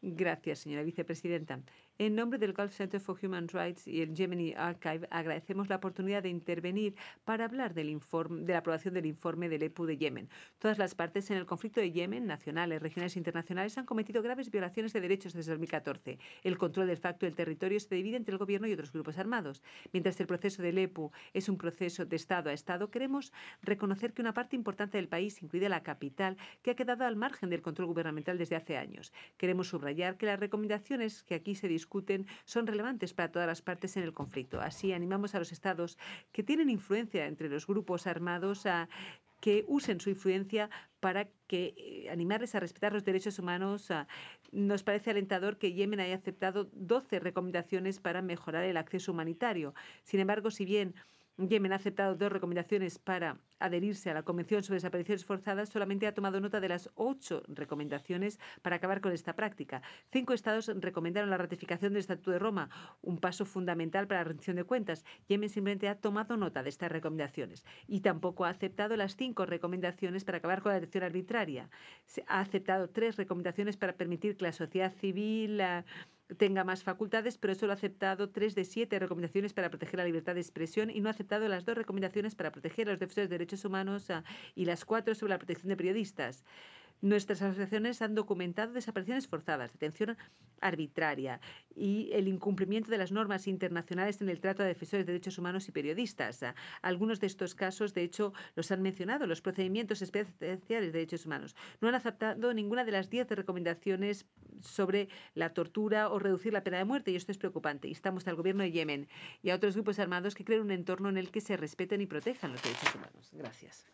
Gracias, señora vicepresidenta. En nombre del Gulf Center for Human Rights y el Yemeni Archive, agradecemos la oportunidad de intervenir para hablar de la aprobación del informe del EPU de Yemen. Todas las partes en el conflicto de Yemen, nacionales, regionales e internacionales, han cometido graves violaciones de derechos desde 2014. El control de facto del territorio se divide entre el gobierno y otros grupos armados. Mientras el proceso del EPU es un proceso de Estado a Estado, queremos reconocer que una parte importante del país, incluida la capital, que ha quedado al margen del control gubernamental desde hace años. Queremos subrayar que las recomendaciones que aquí se discuten son relevantes para todas las partes en el conflicto. Así, animamos a los Estados que tienen influencia entre los grupos armados a que usen su influencia para animarles a respetar los derechos humanos. Nos parece alentador que Yemen haya aceptado 12 recomendaciones para mejorar el acceso humanitario. Sin embargo, si bien Yemen ha aceptado 2 recomendaciones para adherirse a la Convención sobre Desapariciones Forzadas, solamente ha tomado nota de las 8 recomendaciones para acabar con esta práctica. 5 estados recomendaron la ratificación del Estatuto de Roma, un paso fundamental para la rendición de cuentas. Yemen simplemente ha tomado nota de estas recomendaciones y tampoco ha aceptado las 5 recomendaciones para acabar con la detención arbitraria. Ha aceptado 3 recomendaciones para permitir que la sociedad civil tenga más facultades, pero solo ha aceptado 3 de 7 recomendaciones para proteger la libertad de expresión y no ha aceptado las 2 recomendaciones para proteger a los defensores de derechos humanos y las 4 sobre la protección de periodistas. Nuestras asociaciones han documentado desapariciones forzadas, detención arbitraria y el incumplimiento de las normas internacionales en el trato a defensores de derechos humanos y periodistas. Algunos de estos casos, de hecho, los han mencionado los procedimientos especiales de derechos humanos. No han aceptado ninguna de las 10 recomendaciones sobre la tortura o reducir la pena de muerte, y esto es preocupante. Instamos al gobierno de Yemen y a otros grupos armados que creen un entorno en el que se respeten y protejan los derechos humanos. Gracias.